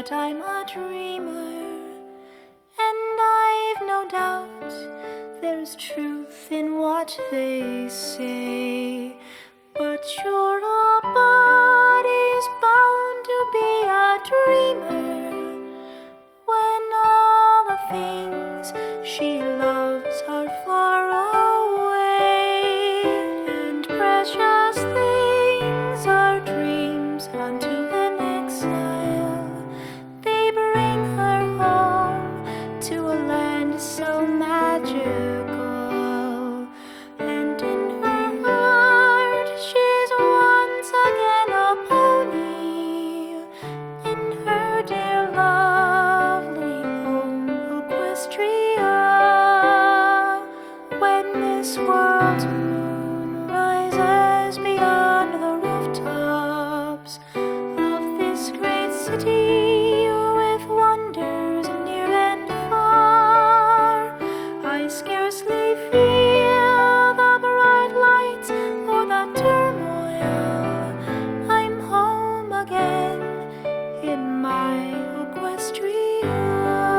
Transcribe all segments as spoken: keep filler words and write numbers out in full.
that I'm a dreamer, and I've no doubt there's truth in what they say. But you're a body's bound to be a dreamer when all the things she loves are far away, and precious things are dreams unto an exile. They bring her home to a land so magical, and in her heart she's once again a pony. In her dear lovely home Equestria, when this world's moon rises beyond the rooftops of this great city with wonders near and far, I scarcely feel the bright lights or the turmoil. I'm home again in my Equestria.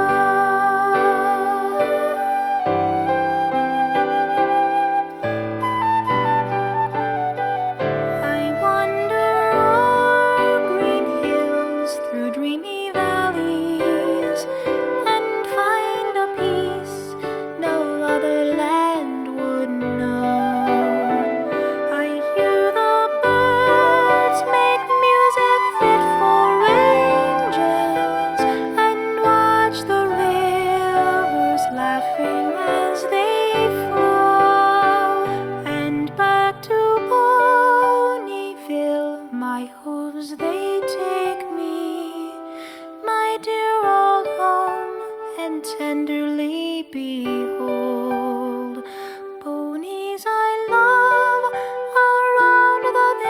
I wander o'er green hills, through dreamy valleys, and find a peace no other land would know. I hear the birds make music fit for angels, and watch the rivers laughing as they flow, and back to Ponyville my hooves they take me, my dear old home, and tenderly behold ponies I love around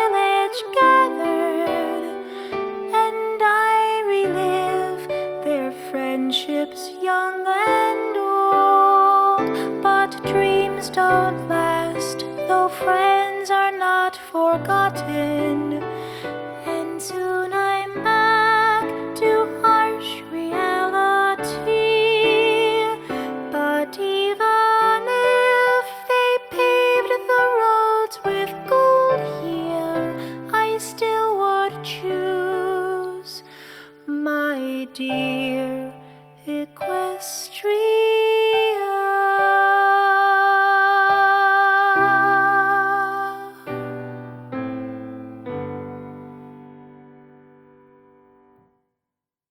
the village gathered, and I relive their friendships young and old. But dreams don't last, though friends are not forgotten.